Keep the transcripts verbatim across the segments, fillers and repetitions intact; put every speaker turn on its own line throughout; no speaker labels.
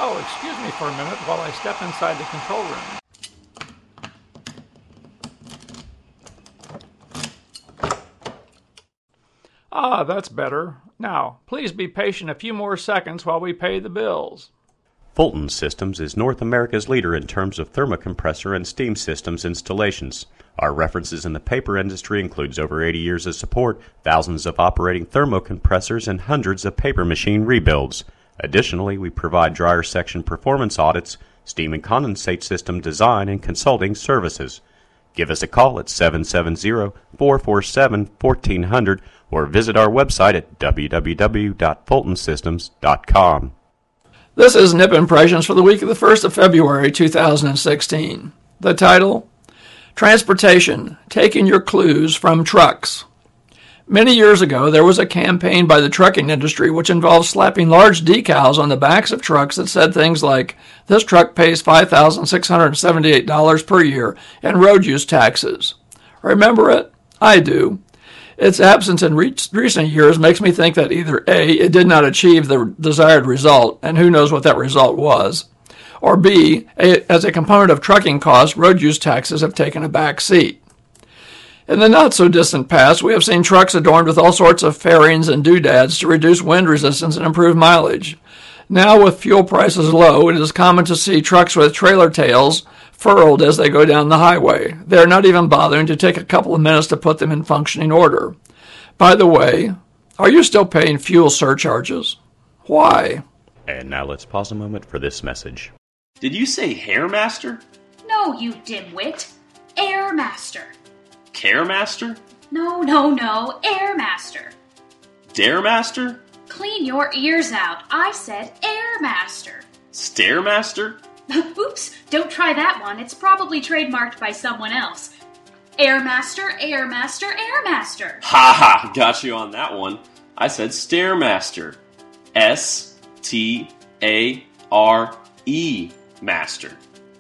Oh, excuse me for a minute while I step inside the control room. Ah, that's better. Now, please be patient a few more seconds while we pay the bills.
Fulton Systems is North America's leader in terms of thermocompressor and steam systems installations. Our references in the paper industry includes over eighty years of support, thousands of operating thermocompressors, and hundreds of paper machine rebuilds. Additionally, we provide dryer section performance audits, steam and condensate system design, and consulting services. Give us a call at seven seven zero, four four seven, one four zero zero or visit our website at w w w dot fulton systems dot com.
This is N I P Impressions for the week of the first of February two thousand sixteen. The title, Transportation, Taking Your Clues from Trucks. Many years ago, there was a campaign by the trucking industry which involved slapping large decals on the backs of trucks that said things like, "This truck pays five thousand six hundred seventy-eight dollars per year in road use taxes." Remember it? I do. Its absence in re- recent years makes me think that either A, it did not achieve the desired result, and who knows what that result was, or B, a, as a component of trucking costs, road use taxes have taken a back seat. In the not-so-distant past, we have seen trucks adorned with all sorts of fairings and doodads to reduce wind resistance and improve mileage. Now, with fuel prices low, it is common to see trucks with trailer tails furled as they go down the highway. They are not even bothering to take a couple of minutes to put them in functioning order. By the way, are you still paying fuel surcharges? Why?
And now let's pause a moment for this message.
Did you say Hairmaster?
No, you dimwit. Airmaster.
Caremaster?
No, no, no. Airmaster.
Daremaster?
Clean your ears out. I said Airmaster.
Stairmaster?
Oops, don't try that one. It's probably trademarked by someone else. Airmaster, Airmaster, Airmaster.
Ha ha, got you on that one. I said Stairmaster. S T A R E Master.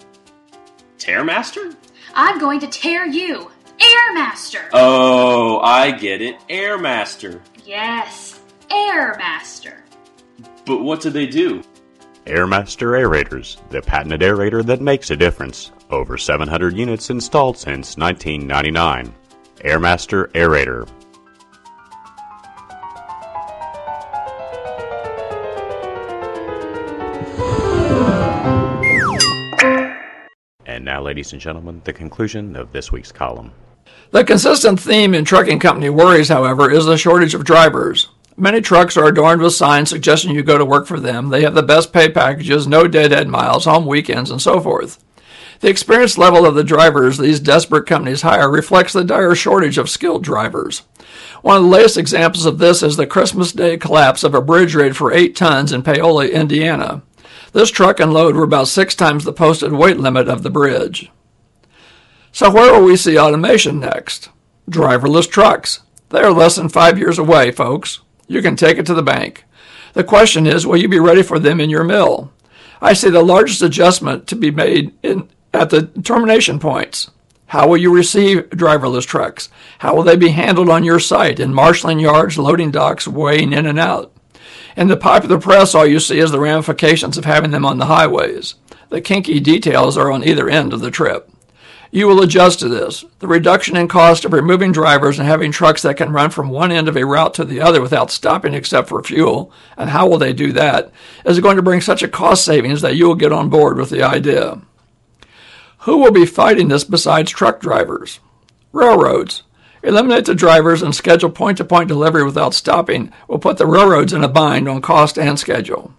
Tearmaster?
I'm going to tear you. Airmaster.
Oh, I get it. Airmaster.
Yes, Airmaster.
But what do they do?
Airmaster Aerators, the patented aerator that makes a difference. Over seven hundred units installed since nineteen ninety-nine. Airmaster Aerator. And now, ladies and gentlemen, the conclusion of this week's column.
The consistent theme in trucking company worries, however, is the shortage of drivers. Many trucks are adorned with signs suggesting you go to work for them. They have the best pay packages, no deadhead miles, home weekends, and so forth. The experience level of the drivers these desperate companies hire reflects the dire shortage of skilled drivers. One of the latest examples of this is the Christmas Day collapse of a bridge rated for eight tons in Paola, Indiana. This truck and load were about six times the posted weight limit of the bridge. So where will we see automation next? Driverless trucks. They are less than five years away, folks. You can take it to the bank. The question is, will you be ready for them in your mill? I see the largest adjustment to be made in, at the termination points. How will you receive driverless trucks? How will they be handled on your site, in marshalling yards, loading docks, weighing in and out? In the popular press, all you see is the ramifications of having them on the highways. The kinky details are on either end of the trip. You will adjust to this. The reduction in cost of removing drivers and having trucks that can run from one end of a route to the other without stopping except for fuel, and how will they do that, is going to bring such a cost savings that you will get on board with the idea. Who will be fighting this besides truck drivers? Railroads. Eliminate the drivers and schedule point-to-point delivery without stopping will put the railroads in a bind on cost and schedule.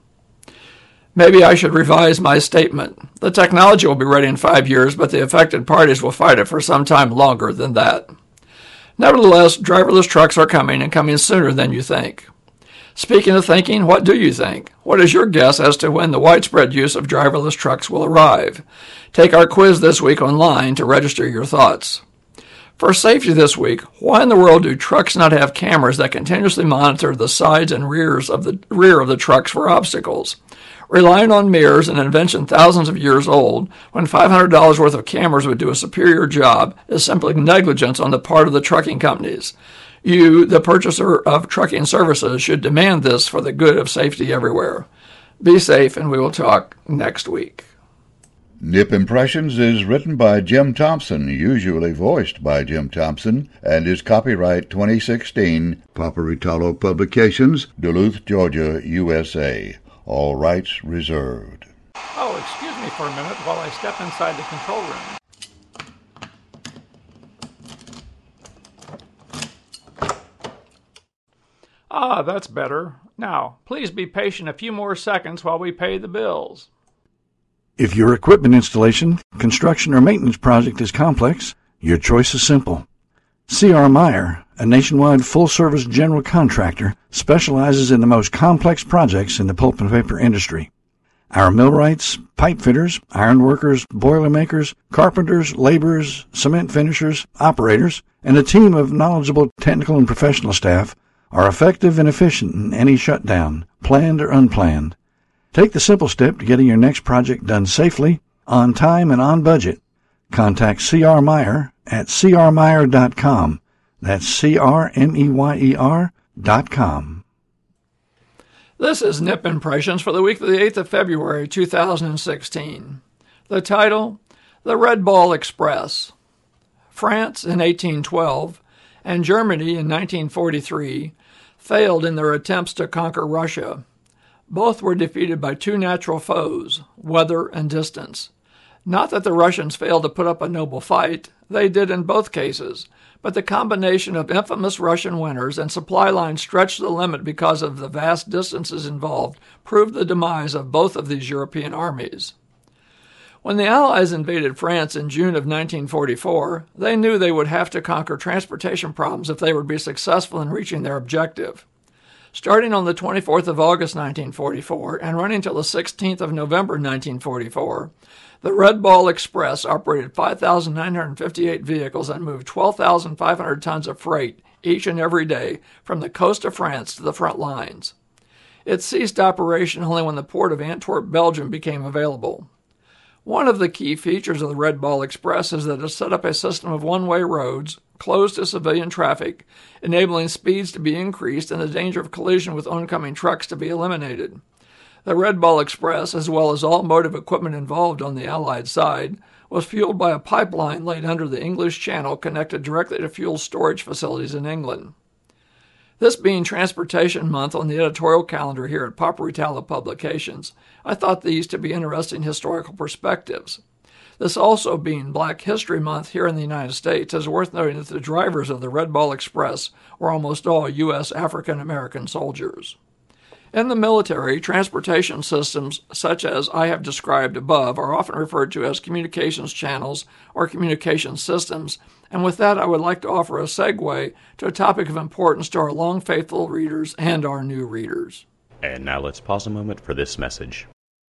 Maybe I should revise my statement. The technology will be ready in five years, but the affected parties will fight it for some time longer than that. Nevertheless, driverless trucks are coming and coming sooner than you think. Speaking of thinking, what do you think? What is your guess as to when the widespread use of driverless trucks will arrive? Take our quiz this week online to register your thoughts. For safety this week, why in the world do trucks not have cameras that continuously monitor the sides and rears of the rear of the trucks for obstacles? Relying on mirrors, an invention thousands of years old, when five hundred dollars worth of cameras would do a superior job, is simply negligence on the part of the trucking companies. You, the purchaser of trucking services, should demand this for the good of safety everywhere. Be safe, and we will talk next week.
Nip Impressions is written by Jim Thompson, usually voiced by Jim Thompson, and is copyright twenty sixteen, Paparitalo Publications, Duluth, Georgia, U S A. All rights reserved.
Oh, excuse me for a minute while I step inside the control room. Ah, that's better. Now, please be patient a few more seconds while we pay the bills.
If your equipment installation, construction, or maintenance project is complex, your choice is simple. C R. Meyer, a nationwide full-service general contractor, specializes in the most complex projects in the pulp and paper industry. Our millwrights, pipe fitters, ironworkers, boilermakers, carpenters, laborers, cement finishers, operators, and a team of knowledgeable technical and professional staff are effective and efficient in any shutdown, planned or unplanned. Take the simple step to getting your next project done safely, on time, and on budget. Contact C R. Meyer at c r meyer dot com. That's C R M E Y E R dot com.
This is Nip Impressions for the week of the eighth of February, two thousand sixteen. The title, The Red Ball Express. France in eighteen twelve and Germany in nineteen forty-three failed in their attempts to conquer Russia. Both were defeated by two natural foes, weather and distance. Not that the Russians failed to put up a noble fight, they did in both cases, but the combination of infamous Russian winters and supply lines stretched to the limit because of the vast distances involved proved the demise of both of these European armies. When the Allies invaded France in June of nineteen forty-four, they knew they would have to conquer transportation problems if they would be successful in reaching their objective. Starting on the twenty-fourth of August nineteen forty-four and running till the sixteenth of November nineteen forty-four, the Red Ball Express operated five thousand nine hundred fifty-eight vehicles and moved twelve thousand five hundred tons of freight each and every day from the coast of France to the front lines. It ceased operation only when the port of Antwerp, Belgium became available. One of the key features of the Red Ball Express is that it set up a system of one-way roads closed to civilian traffic, enabling speeds to be increased and the danger of collision with oncoming trucks to be eliminated. The Red Ball Express, as well as all motive equipment involved on the Allied side, was fueled by a pipeline laid under the English Channel connected directly to fuel storage facilities in England. This being Transportation Month on the editorial calendar here at Paparitalo Publications, I thought these to be interesting historical perspectives. This also being Black History Month here in the United States, it's worth noting that the drivers of the Red Ball Express were almost all U S African-American soldiers. In the military, transportation systems such as I have described above are often referred to as communications channels or communication systems, and with that I would like to offer a segue to a topic of importance to our long faithful readers and our new readers.
And now let's pause a moment for this message.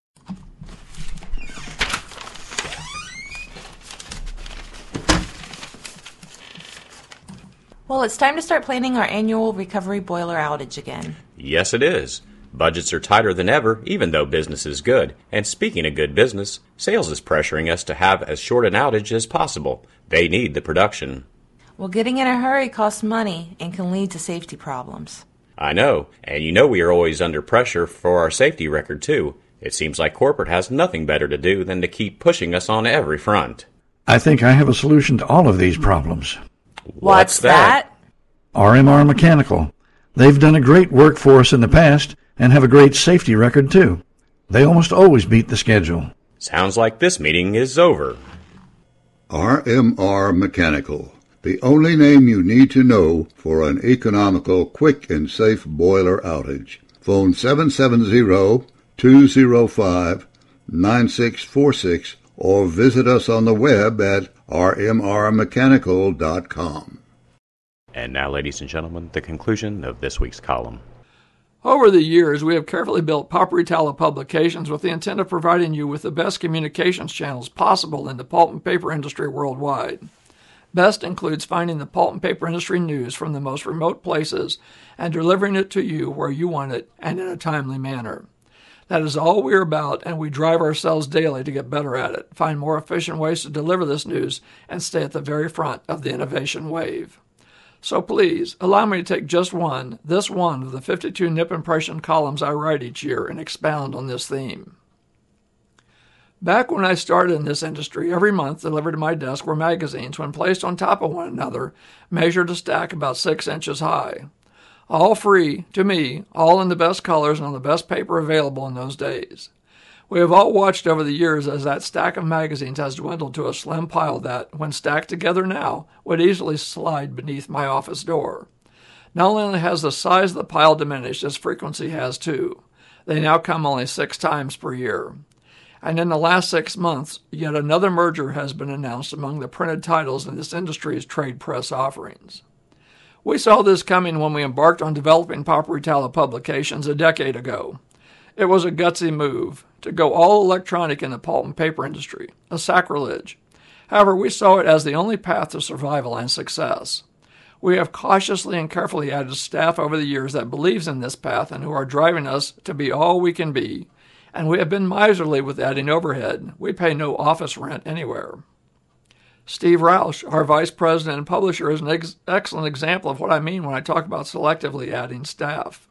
Well, it's time to start planning our annual recovery boiler outage again.
Yes, it is. Budgets are tighter than ever, even though business is good. And speaking of good business, sales is pressuring us to have as short an outage as possible. They need the production.
Well, getting in a hurry costs money and can lead to safety problems.
I know, and you know we are always under pressure for our safety record, too. It seems like corporate has nothing better to do than to keep pushing us on every front.
I think I have a solution to all of these problems.
What's that?
R M R Mechanical. They've done a great work for us in the past and have a great safety record, too. They almost always beat the schedule.
Sounds like this meeting is over.
R M R Mechanical, the only name you need to know for an economical, quick, and safe boiler outage. Phone seven seven zero, two zero five, nine six four six or visit us on the web at r m r mechanical dot com.
And now, ladies and gentlemen, the conclusion of this week's column.
Over the years, we have carefully built Paparitalo Publications with the intent of providing you with the best communications channels possible in the pulp and paper industry worldwide. Best includes finding the pulp and paper industry news from the most remote places and delivering it to you where you want it and in a timely manner. That is all we're about, and we drive ourselves daily to get better at it, find more efficient ways to deliver this news, and stay at the very front of the innovation wave. So please, allow me to take just one, this one of the fifty-two Nip Impression columns I write each year and expound on this theme. Back when I started in this industry, every month delivered to my desk were magazines, when placed on top of one another, measured a stack about six inches high. All free, to me, all in the best colors and on the best paper available in those days. We have all watched over the years as that stack of magazines has dwindled to a slim pile that, when stacked together now, would easily slide beneath my office door. Not only has the size of the pile diminished, its frequency has too. They now come only six times per year. And in the last six months, yet another merger has been announced among the printed titles in this industry's trade press offerings. We saw this coming when we embarked on developing Paperitalo Publications a decade ago. It was a gutsy move to go all electronic in the pulp and paper industry, a sacrilege. However, we saw it as the only path to survival and success. We have cautiously and carefully added staff over the years that believes in this path and who are driving us to be all we can be, and we have been miserly with adding overhead. We pay no office rent anywhere. Steve Roush, our vice president and publisher, is an ex- excellent example of what I mean when I talk about selectively adding staff.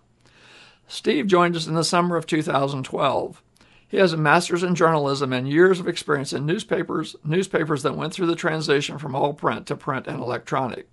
Steve joined us in the summer of two thousand twelve. He has a master's in journalism and years of experience in newspapers, newspapers that went through the transition from all print to print and electronic.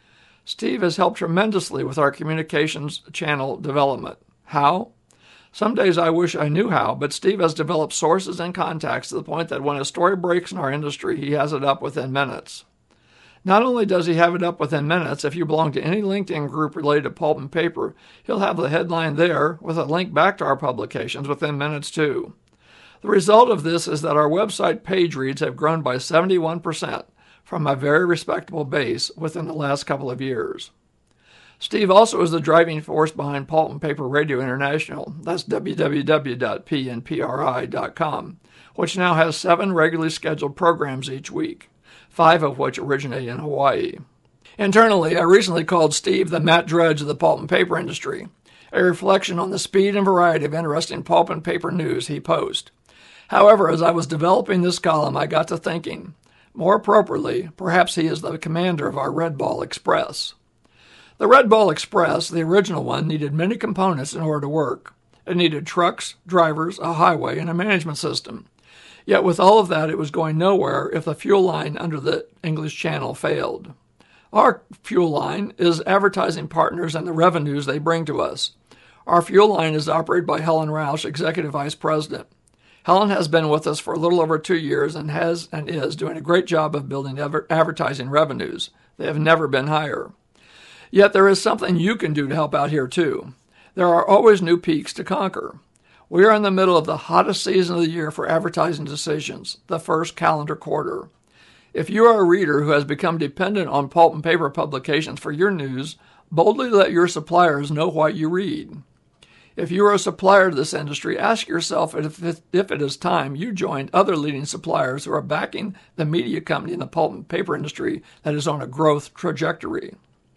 Steve has helped tremendously with our communications channel development. How? Some days I wish I knew how, but Steve has developed sources and contacts to the point that when a story breaks in our industry, he has it up within minutes. Not only does he have it up within minutes, if you belong to any LinkedIn group related to pulp and paper, he'll have the headline there with a link back to our publications within minutes too. The result of this is that our website page reads have grown by seventy-one percent from a very respectable base within the last couple of years. Steve also is the driving force behind Pulp and Paper Radio International, that's w w w dot p n p r i dot com, which now has seven regularly scheduled programs each week, five of which originate in Hawaii. Internally, I recently called Steve the Matt Dredge of the pulp and paper industry, a reflection on the speed and variety of interesting pulp and paper news he posts. However, as I was developing this column, I got to thinking, more appropriately, perhaps he is the commander of our Red Ball Express. The Red Ball Express, the original one, needed many components in order to work. It needed trucks, drivers, a highway, and a management system. Yet with all of that, it was going nowhere if the fuel line under the English Channel failed. Our fuel line is advertising partners and the revenues they bring to us. Our fuel line is operated by Helen Roush, Executive Vice President. Helen has been with us for a little over two years and has and is doing a great job of building ever- advertising revenues. They have never been higher. Yet there is something you can do to help out here too. There are always new peaks to conquer. We are in the middle of the hottest season of the year for advertising decisions, the first calendar quarter. If you are a reader who has become dependent on pulp and paper publications for your news, boldly let your suppliers know what you read. If you are a supplier to this industry, ask yourself if it, if it is time you joined other leading suppliers who are backing the media company in the pulp and paper industry that is on a growth trajectory.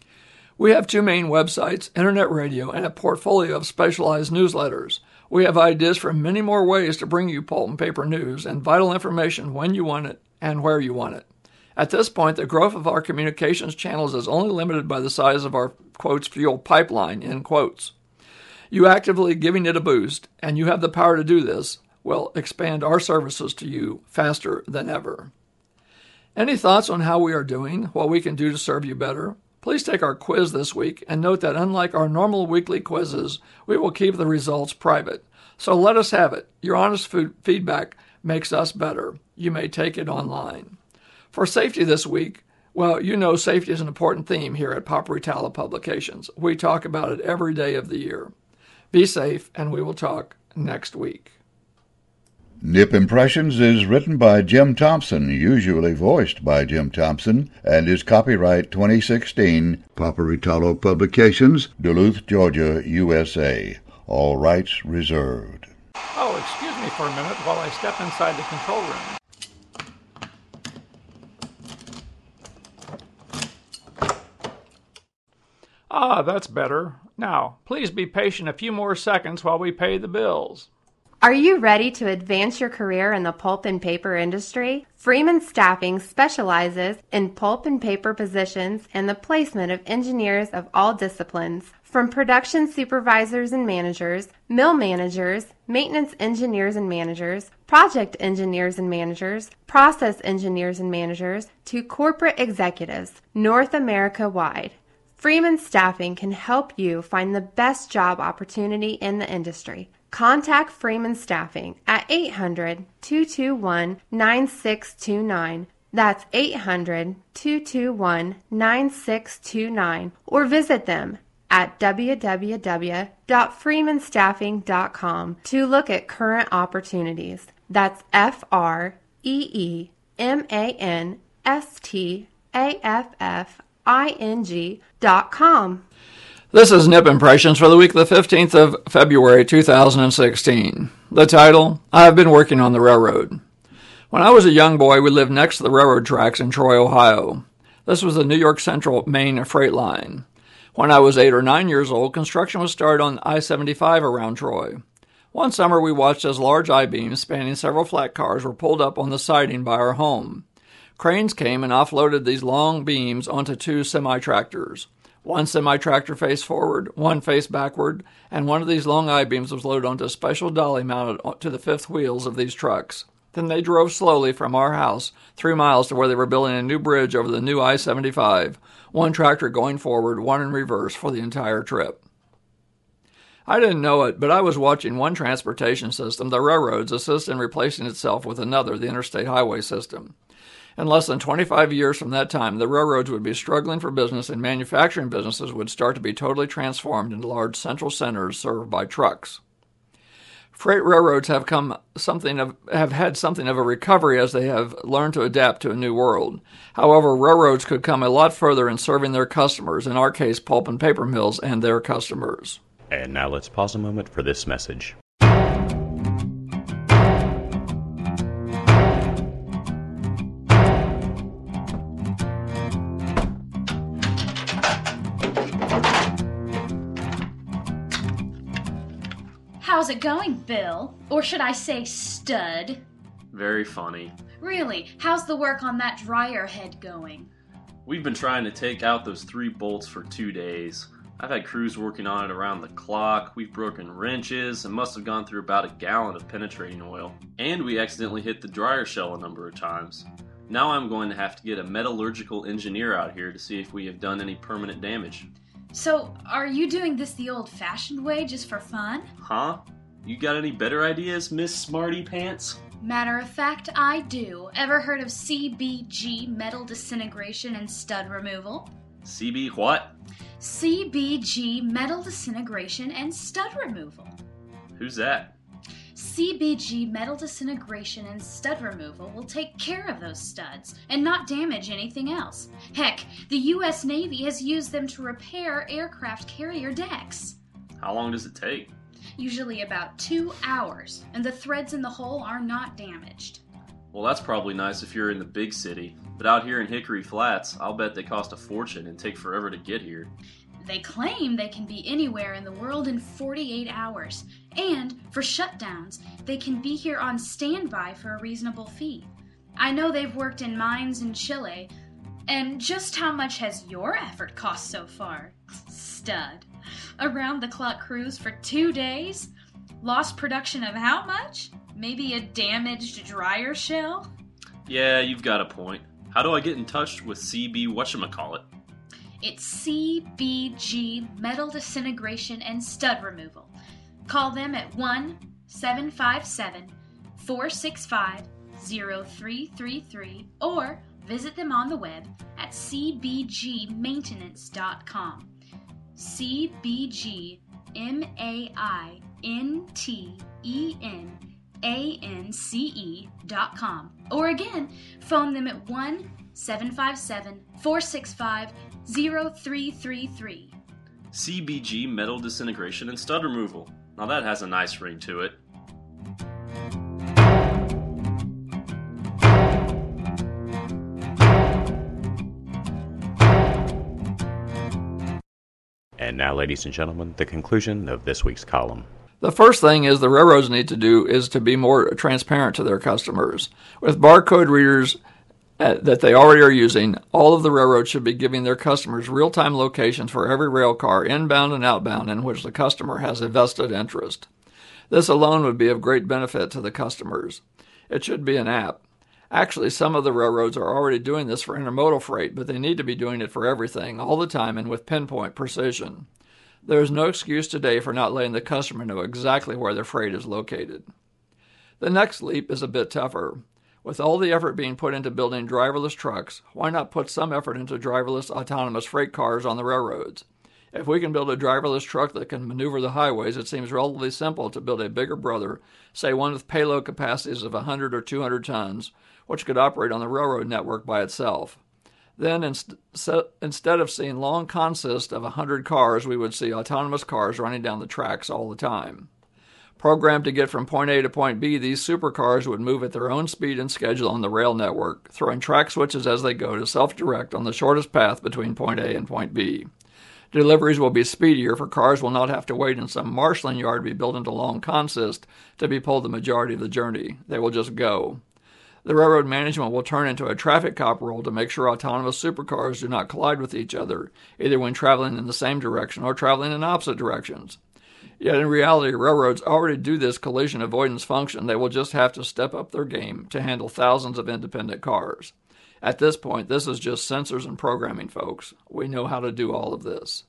We have two main websites, internet radio, and a portfolio of specialized newsletters. We have ideas for many more ways to bring you pulp and paper news and vital information when you want it and where you want it. At this point, the growth of our communications channels is only limited by the size of our, quotes, fuel pipeline, end quotes. You actively giving it a boost, and you have the power to do this, will expand our services to you faster than ever. Any thoughts on how we are doing, what we can do to serve you better? Please take our quiz this week and note that unlike our normal weekly quizzes, we will keep the results private. So let us have it. Your honest food feedback makes us better. You may take it online. For safety this week, well, you know safety is an important theme here at Paperitalo Publications. We talk about it every day of the year. Be safe, and we will talk next week.
Nip Impressions is written by Jim Thompson, usually voiced by Jim Thompson, and is copyright twenty sixteen, Paperitalo Publications, Duluth, Georgia, U S A. All rights reserved.
Oh, excuse me for a minute while I step inside the control room. Ah, that's better. Now, please be patient a few more seconds while we pay the bills.
Are you ready to advance your career in the pulp and paper industry? Freeman Staffing specializes in pulp and paper positions and the placement of engineers of all disciplines, from production supervisors and managers, mill managers, maintenance engineers and managers, project engineers and managers, process engineers and managers, to corporate executives, North America-wide. Freeman Staffing can help you find the best job opportunity in the industry. Contact Freeman Staffing at eight hundred, two two one, nine six two nine. That's eight hundred, two two one, nine six two nine. Or visit them at w w w dot freeman staffing dot com to look at current opportunities. That's F R E E M A N S T A F F I N G dot com.
This is Nip Impressions for the week of the fifteenth of February, two thousand sixteen. The title, I Have Been Working on the Railroad. When I was a young boy, we lived next to the railroad tracks in Troy, Ohio. This was the New York Central Main freight line. When I was eight or nine years old, construction was started on I seventy-five around Troy. One summer, we watched as large I-beams spanning several flat cars were pulled up on the siding by our home. Cranes came and offloaded these long beams onto two semi-tractors. One semi-tractor faced forward, one faced backward, and one of these long I-beams was loaded onto a special dolly mounted to the fifth wheels of these trucks. Then they drove slowly from our house three miles to where they were building a new bridge over the new I seventy-five, one tractor going forward, one in reverse for the entire trip. I didn't know it, but I was watching one transportation system, the railroads, assist in replacing itself with another, the interstate highway system. In less than twenty-five years from that time, the railroads would be struggling for business and manufacturing businesses would start to be totally transformed into large central centers served by trucks. Freight railroads have come something of, have had something of a recovery as they have learned to adapt to a new world. However, railroads could come a lot further in serving their customers, in our case, pulp and paper mills and their customers.
And now let's pause a moment for this message.
How's it going, Bill? Or should I say stud?
Very funny.
Really, how's the work on that dryer head going?
We've been trying to take out those three bolts for two days. I've had crews working on it around the clock. We've broken wrenches and must have gone through about a gallon of penetrating oil. And we accidentally hit the dryer shell a number of times. Now I'm going to have to get a metallurgical engineer out here to see if we have done any permanent damage.
So, are you doing this the old-fashioned way just for fun?
Huh? You got any better ideas, Miss Smarty Pants?
Matter of fact, I do. Ever heard of C B G, metal disintegration and stud removal?
C B what?
C B G, metal disintegration and stud removal.
Who's that?
C B G, metal disintegration and stud removal, will take care of those studs and not damage anything else. Heck, the U S Navy has used them to repair aircraft carrier decks.
How long does it take?
Usually about two hours, and the threads in the hole are not damaged.
Well, that's probably nice if you're in the big city, but out here in Hickory Flats, I'll bet they cost a fortune and take forever to get here.
They claim they can be anywhere in the world in forty-eight hours, and for shutdowns, they can be here on standby for a reasonable fee. I know they've worked in mines in Chile, and just how much has your effort cost so far? Stud. Around-the-clock crews for two days? Lost production of how much? Maybe a damaged dryer shell?
Yeah, you've got a point. How do I get in touch with C B whatchamacallit?
It's C B G, metal disintegration and stud removal. Call them at one seven five seven, four six five, zero three three three or visit them on the web at c b g maintenance dot com. C B G M A I N T E N A N C E dot com. Or again, phone them at one seven five seven, four six five, zero three three three.
C B G Metal Disintegration and Stud Removal. Now that has a nice ring to it.
And now, ladies and gentlemen, the conclusion of this week's column.
The first thing is the railroads need to do is to be more transparent to their customers. With barcode readers uh, that they already are using, all of the railroads should be giving their customers real-time locations for every rail car, inbound and outbound, in which the customer has a vested interest. This alone would be of great benefit to the customers. It should be an app. Actually, some of the railroads are already doing this for intermodal freight, but they need to be doing it for everything, all the time, and with pinpoint precision. There is no excuse today for not letting the customer know exactly where their freight is located. The next leap is a bit tougher. With all the effort being put into building driverless trucks, why not put some effort into driverless autonomous freight cars on the railroads? If we can build a driverless truck that can maneuver the highways, it seems relatively simple to build a bigger brother, say one with payload capacities of one hundred or two hundred tons, which could operate on the railroad network by itself. Then, inst- instead of seeing long consists of one hundred cars, we would see autonomous cars running down the tracks all the time. Programmed to get from point A to point B, these supercars would move at their own speed and schedule on the rail network, throwing track switches as they go to self-direct on the shortest path between point A and point B. Deliveries will be speedier, for cars will not have to wait in some marshalling yard to be built into long consist to be pulled the majority of the journey. They will just go. The railroad management will turn into a traffic cop role to make sure autonomous supercars do not collide with each other, either when traveling in the same direction or traveling in opposite directions. Yet in reality, railroads already do this collision avoidance function. They will just have to step up their game to handle thousands of independent cars. At this point, this is just sensors and programming, folks. We know how to do all of this.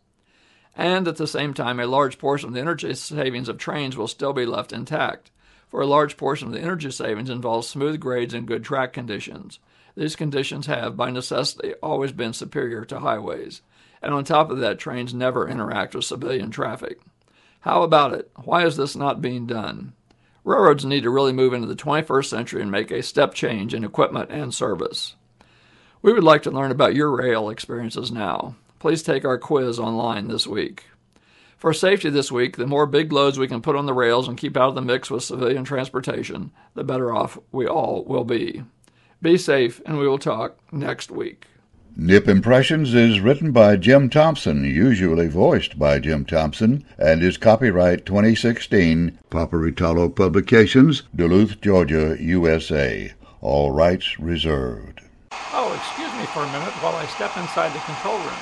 And at the same time, a large portion of the energy savings of trains will still be left intact. For a large portion of the energy savings involves smooth grades and good track conditions. These conditions have, by necessity, always been superior to highways. And on top of that, trains never interact with civilian traffic. How about it? Why is this not being done? Railroads need to really move into the twenty-first century and make a step change in equipment and service. We would like to learn about your rail experiences now. Please take our quiz online this week. For safety this week, the more big loads we can put on the rails and keep out of the mix with civilian transportation, the better off we all will be. Be safe, and we will talk next week.
Nip Impressions is written by Jim Thompson, usually voiced by Jim Thompson, and is copyright twenty sixteen, Paparitalo Publications, Duluth, Georgia, U S A. All rights reserved.
Oh, excuse me for a minute while I step inside the control room.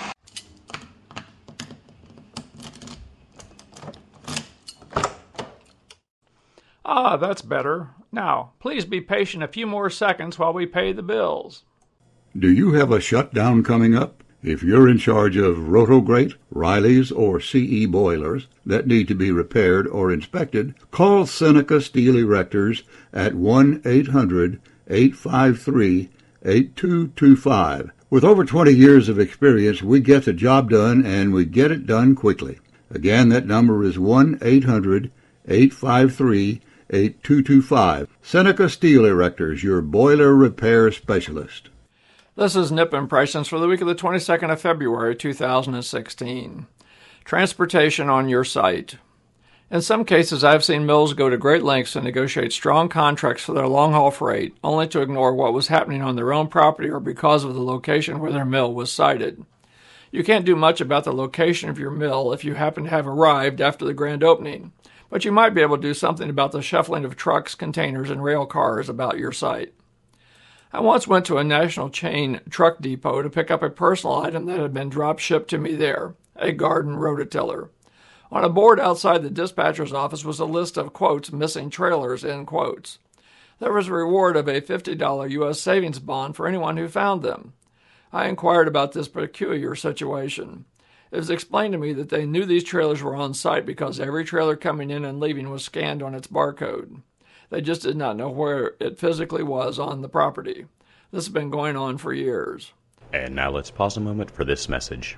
Ah, that's better. Now, please be patient a few more seconds while we pay the bills.
Do you have a shutdown coming up? If you're in charge of Rotograte, Riley's, or C E boilers that need to be repaired or inspected, call Seneca Steel Erectors at one eight hundred eight five three eight two two five. With over twenty years of experience, we get the job done, and we get it done quickly. Again, that number is one eight hundred eight five three eight two two five. Seneca Steel Erectors, your boiler repair specialist.
This is Nip Impressions for the week of the twenty-second of February, two thousand sixteen. Transportation on your site. In some cases, I've seen mills go to great lengths to negotiate strong contracts for their long-haul freight, only to ignore what was happening on their own property or because of the location where their mill was sited. You can't do much about the location of your mill if you happen to have arrived after the grand opening, but you might be able to do something about the shuffling of trucks, containers, and rail cars about your site. I once went to a national chain truck depot to pick up a personal item that had been drop-shipped to me there, a garden rototiller. On a board outside the dispatcher's office was a list of, quotes, missing trailers, end quotes. There was a reward of a fifty dollars U S savings bond for anyone who found them. I inquired about this peculiar situation. It was explained to me that they knew these trailers were on site because every trailer coming in and leaving was scanned on its barcode. They just did not know where it physically was on the property. This has been going on for years.
And now let's pause a moment for this message.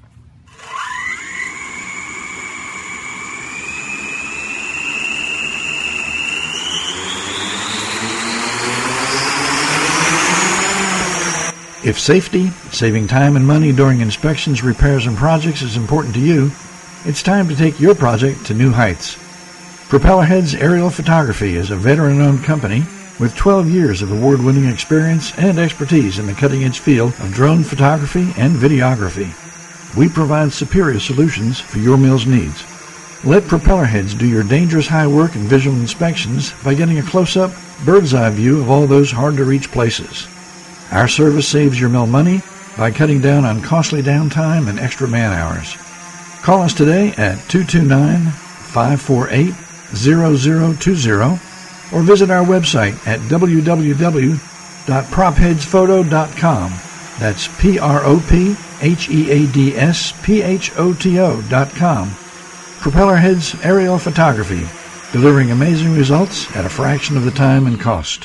If safety, saving time and money during inspections, repairs, and projects is important to you, it's time to take your project to new heights. Propellerheads Aerial Photography is a veteran-owned company with twelve years of award-winning experience and expertise in the cutting-edge field of drone photography and videography. We provide superior solutions for your mill's needs. Let propeller heads do your dangerous high work and visual inspections by getting a close-up, bird's-eye view of all those hard-to-reach places. Our service saves your mill money by cutting down on costly downtime and extra man-hours. Call us today at two two nine, five four eight, zero zero two zero or visit our website at w w w dot prop heads photo dot com. That's P R O P H E A D S P H O T O dot com. Propeller Heads Aerial Photography, delivering amazing results at a fraction of the time and cost.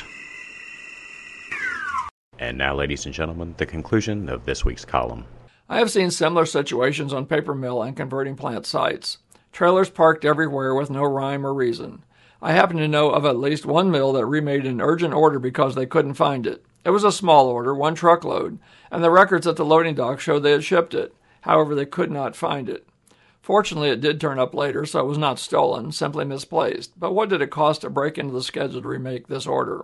And now, ladies and gentlemen, the conclusion of this week's column.
I have seen similar situations on paper mill and converting plant sites. Trailers parked everywhere with no rhyme or reason. I happen to know of at least one mill that remade an urgent order because they couldn't find it. It was a small order, one truckload, and the records at the loading dock showed they had shipped it. However, they could not find it. Fortunately, it did turn up later, so it was not stolen, simply misplaced. But what did it cost to break into the schedule to remake this order?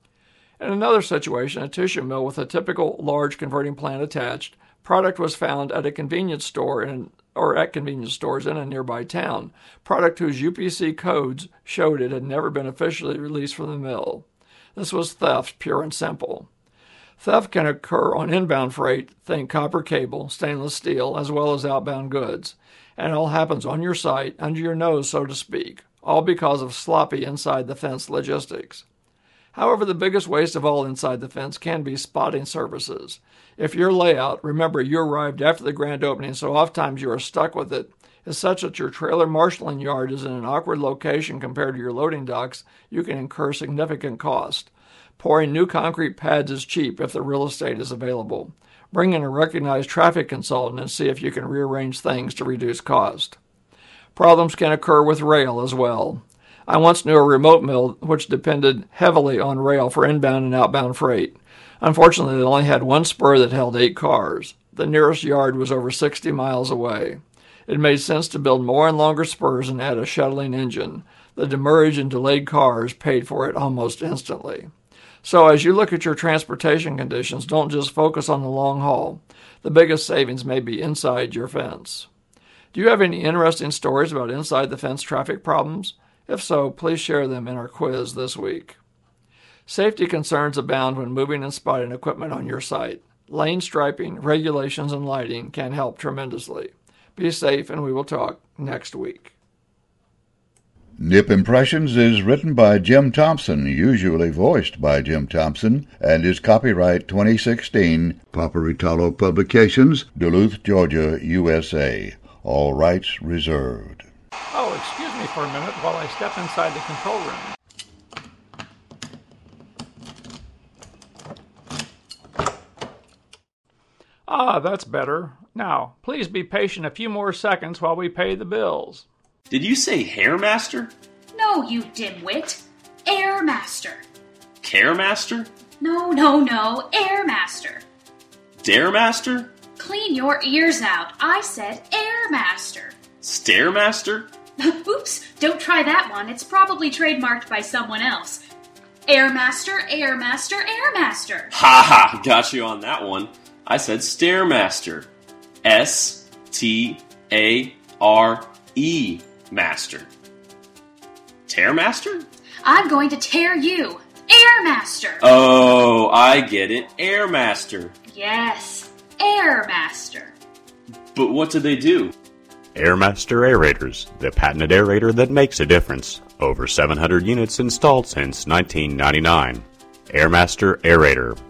In another situation, a tissue mill with a typical large converting plant attached, product was found at a convenience store in, or at convenience stores in a nearby town, product whose U P C codes showed it had never been officially released from the mill. This was theft, pure and simple. Theft can occur on inbound freight, think copper cable, stainless steel, as well as outbound goods. And it all happens on your site, under your nose, so to speak, all because of sloppy inside-the-fence logistics. However, the biggest waste of all inside the fence can be spotting services. If your layout, remember you arrived after the grand opening, so oftentimes you are stuck with it, is such that your trailer marshaling yard is in an awkward location compared to your loading docks, you can incur significant cost. Pouring new concrete pads is cheap if the real estate is available. Bring in a recognized traffic consultant and see if you can rearrange things to reduce cost. Problems can occur with rail as well. I once knew a remote mill which depended heavily on rail for inbound and outbound freight. Unfortunately, they only had one spur that held eight cars. The nearest yard was over sixty miles away. It made sense to build more and longer spurs and add a shuttling engine. The demurrage and delayed cars paid for it almost instantly. So as you look at your transportation conditions, don't just focus on the long haul. The biggest savings may be inside your fence. Do you have any interesting stories about inside the fence traffic problems? If so, please share them in our quiz this week. Safety concerns abound when moving and spotting equipment on your site. Lane striping, regulations, and lighting can help tremendously. Be safe, and we will talk next week.
Nip Impressions is written by Jim Thompson, usually voiced by Jim Thompson, and is copyright twenty sixteen, Paparitalo Publications, Duluth, Georgia, U S A. All rights reserved.
Oh, excuse me for a minute while I step inside the control room. Ah, that's better. Now, please be patient a few more seconds while we pay the bills.
Did you say Hairmaster?
No, you dimwit. Airmaster.
Caremaster?
No, no, no. Airmaster.
Daremaster?
Clean your ears out. I said Airmaster.
Stairmaster?
Oops, don't try that one. It's probably trademarked by someone else. Airmaster, Airmaster, Airmaster.
Ha ha, got you on that one. I said Stairmaster. S T A R E Master. Tearmaster?
I'm going to tear you. Airmaster.
Oh, I get it. Airmaster.
Yes, Airmaster.
But what do they do?
Airmaster Aerators, the patented aerator that makes a difference. Over seven hundred units installed since nineteen ninety-nine. Airmaster Aerator.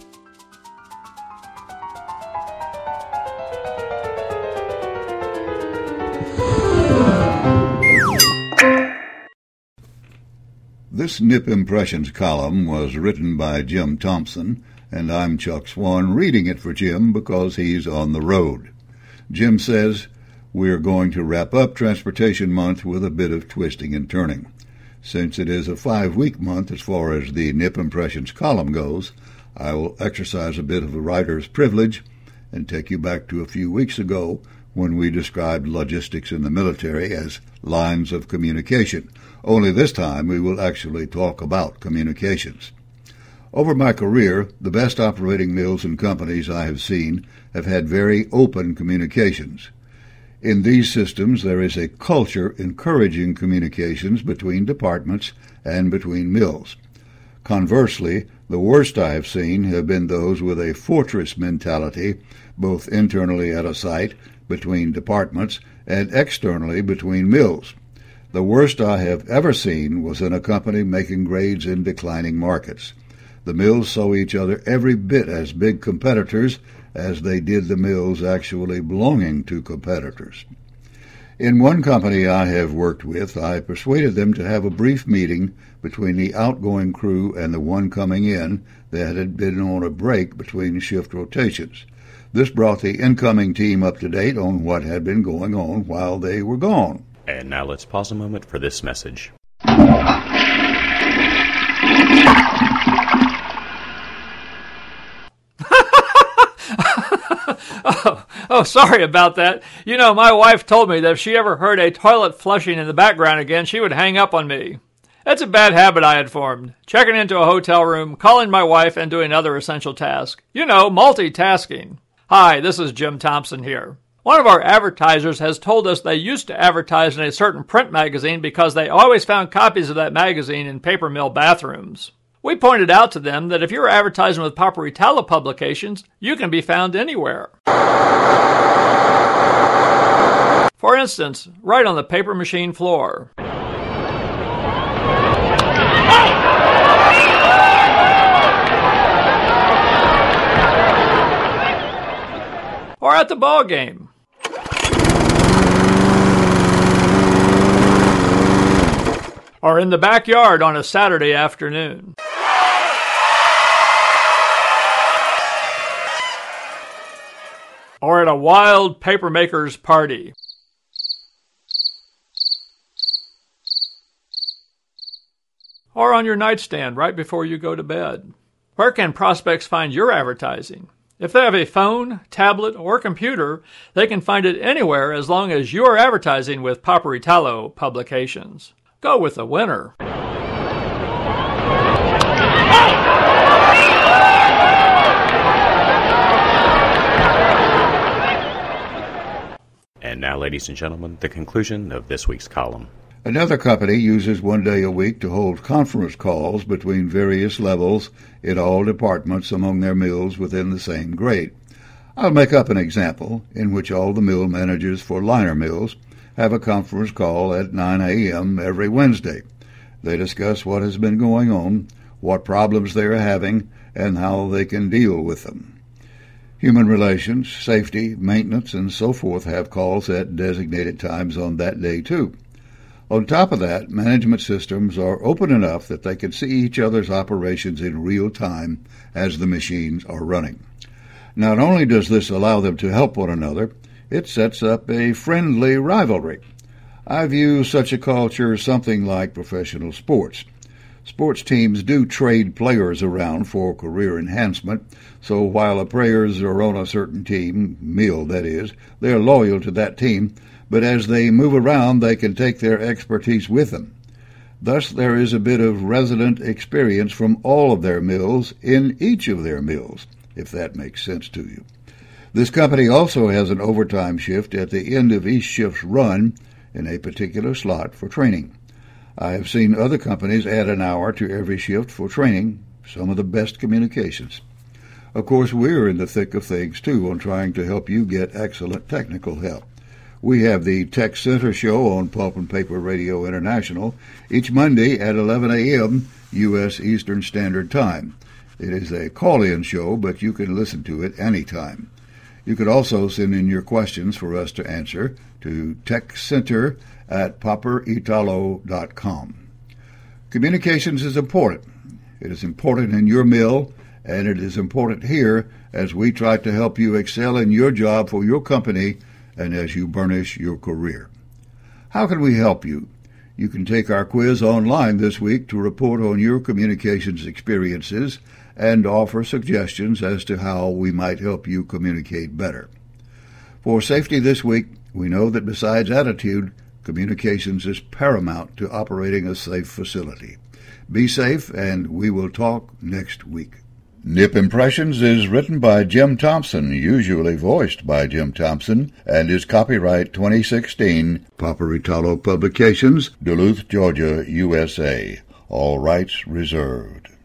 This Nip Impressions column was written by Jim Thompson, and I'm Chuck Swan reading it for Jim because he's on the road. Jim says, we're going to wrap up Transportation Month with a bit of twisting and turning. Since it is a five-week month as far as the Nip Impressions column goes, I will exercise a bit of a writer's privilege and take you back to a few weeks ago when we described logistics in the military as lines of communication. Only this time we will actually talk about communications. Over my career, the best operating mills and companies I have seen have had very open communications. In these systems, there is a culture encouraging communications between departments and between mills. Conversely, the worst I have seen have been those with a fortress mentality, both internally at a site, between departments, and externally between mills. The worst I have ever seen was in a company making grades in declining markets. The mills saw each other every bit as big competitors as they did the mills actually belonging to competitors. In one company I have worked with, I persuaded them to have a brief meeting between the outgoing crew and the one coming in that had been on a break between shift rotations. This brought the incoming team up to date on what had been going on while they were gone.
And now let's pause a moment for this message.
oh, oh, sorry about that. You know, my wife told me that if she ever heard a toilet flushing in the background again, she would hang up on me. That's a bad habit I had formed, checking into a hotel room, calling my wife, and doing other essential tasks. You know, multitasking. Hi, this is Jim Thompson here. One of our advertisers has told us they used to advertise in a certain print magazine because they always found copies of that magazine in paper mill bathrooms. We pointed out to them that if you're advertising with Paperitalo publications, you can be found anywhere. For instance, right on the paper machine floor. Or at the ball game. Or in the backyard on a Saturday afternoon. Or at a wild papermaker's party. Or on your nightstand right before you go to bed. Where can prospects find your advertising? If they have a phone, tablet, or computer, they can find it anywhere as long as you are advertising with Paperitalo publications. Go with the winner.
And now, ladies and gentlemen, the conclusion of this week's column.
Another company uses one day a week to hold conference calls between various levels in all departments among their mills within the same grade. I'll make up an example in which all the mill managers for liner mills have a conference call at nine a.m. every Wednesday. They discuss what has been going on, what problems they are having, and how they can deal with them. Human relations, safety, maintenance, and so forth have calls at designated times on that day, too. On top of that, management systems are open enough that they can see each other's operations in real time as the machines are running. Not only does this allow them to help one another, it sets up a friendly rivalry. I view such a culture as something like professional sports. Sports teams do trade players around for career enhancement, so while the players are on a certain team, mill that is, they're loyal to that team, but as they move around they can take their expertise with them. Thus there is a bit of resident experience from all of their mills in each of their mills, if that makes sense to you. This company also has an overtime shift at the end of each shift's run in a particular slot for training. I have seen other companies add an hour to every shift for training, some of the best communications. Of course, we're in the thick of things, too, on trying to help you get excellent technical help. We have the Tech Center show on Pulp and Paper Radio International each Monday at eleven a.m. U S Eastern Standard Time. It is a call-in show, but you can listen to it anytime. You could also send in your questions for us to answer to techcenter at paperitalo dot com. Communications is important. It is important in your mill, and it is important here as we try to help you excel in your job for your company and as you burnish your career. How can we help you? You can take our quiz online this week to report on your communications experiences and offer suggestions as to how we might help you communicate better. For safety this week, we know that besides attitude, communications is paramount to operating a safe facility. Be safe, and we will talk next week. Nip Impressions is written by Jim Thompson, usually voiced by Jim Thompson, and is copyright twenty sixteen, Paparitalo Publications, Duluth, Georgia, U S A. All rights reserved.